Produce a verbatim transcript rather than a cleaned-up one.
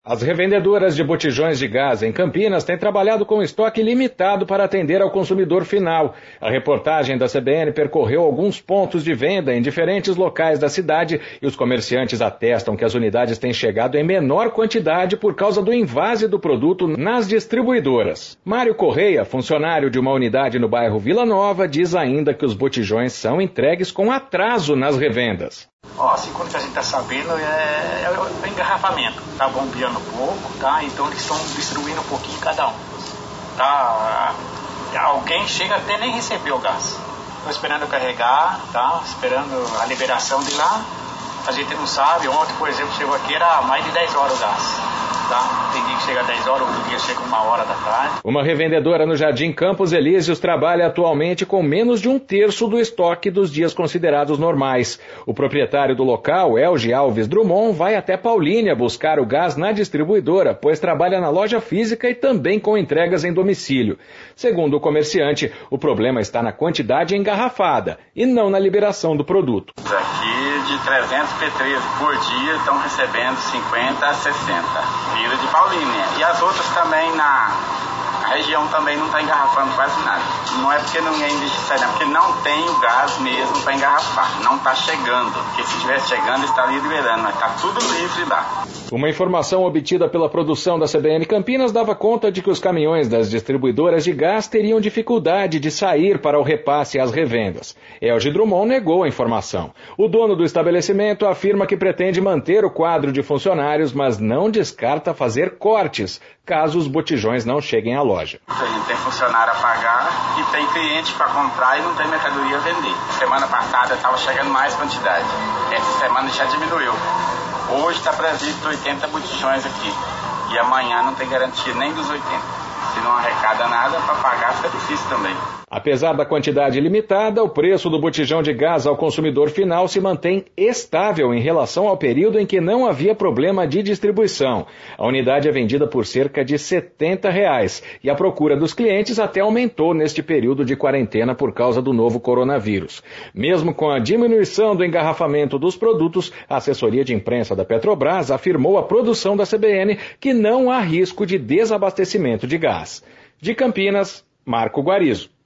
As revendedoras de botijões de gás em Campinas têm trabalhado com estoque limitado para atender ao consumidor final. A reportagem da C B N percorreu alguns pontos de venda em diferentes locais da cidade e os comerciantes atestam que as unidades têm chegado em menor quantidade por causa do invase do produto nas distribuidoras. Mário Correia, funcionário de uma unidade no bairro Vila Nova, diz ainda que os botijões são entregues com atraso nas revendas. Ó, segundo que a gente está sabendo, é, é o engarrafamento. Tá bombeando pouco, tá? Então eles estão distribuindo um pouquinho cada um. Tá? Alguém chega até nem receber o gás. Estou esperando carregar, tá? Esperando a liberação de lá. A gente não sabe. Ontem, por exemplo, chegou aqui, era mais de dez horas o gás. Tá? Tem dia que chega às dez horas, outro dia chega uma hora da tarde. Uma revendedora no Jardim Campos Elíseos trabalha atualmente com menos de um terço do estoque dos dias considerados normais. O proprietário do local, Elge Alves Drummond, vai até Paulínia buscar o gás na distribuidora, pois trabalha na loja física e também com entregas em domicílio. Segundo o comerciante, o problema está na quantidade engarrafada e não na liberação do produto. Aqui de trezentos P treze por dia estão recebendo cinquenta a sessenta. Vila de Paulínia. E as outras também na região também não está engarrafando quase nada. Não é porque não é indistinção, é porque não tem o gás mesmo para engarrafar. Não está chegando. Porque se estivesse chegando, estaria liberando, mas está tudo livre lá. Uma informação obtida pela produção da C B N Campinas dava conta de que os caminhões das distribuidoras de gás teriam dificuldade de sair para o repasse às revendas. Elge Drummond negou a informação. O dono do estabelecimento afirma que pretende manter o quadro de funcionários, mas não descarta fazer cortes, caso os botijões não cheguem à loja. A gente tem funcionário a pagar e tem cliente para comprar e não tem mercadoria a vender. Semana passada estava chegando mais quantidade. Essa semana já diminuiu. Hoje está previsto oitenta botijões aqui. E amanhã não tem garantia nem dos oitenta. Se não arrecada nada, para pagar fica difícil também. Apesar da quantidade limitada, o preço do botijão de gás ao consumidor final se mantém estável em relação ao período em que não havia problema de distribuição. A unidade é vendida por cerca de setenta reais e a procura dos clientes até aumentou neste período de quarentena por causa do novo coronavírus. Mesmo com a diminuição do engarrafamento dos produtos, a assessoria de imprensa da Petrobras afirmou à produção da C B N que não há risco de desabastecimento de gás. De Campinas, Marco Guarizo.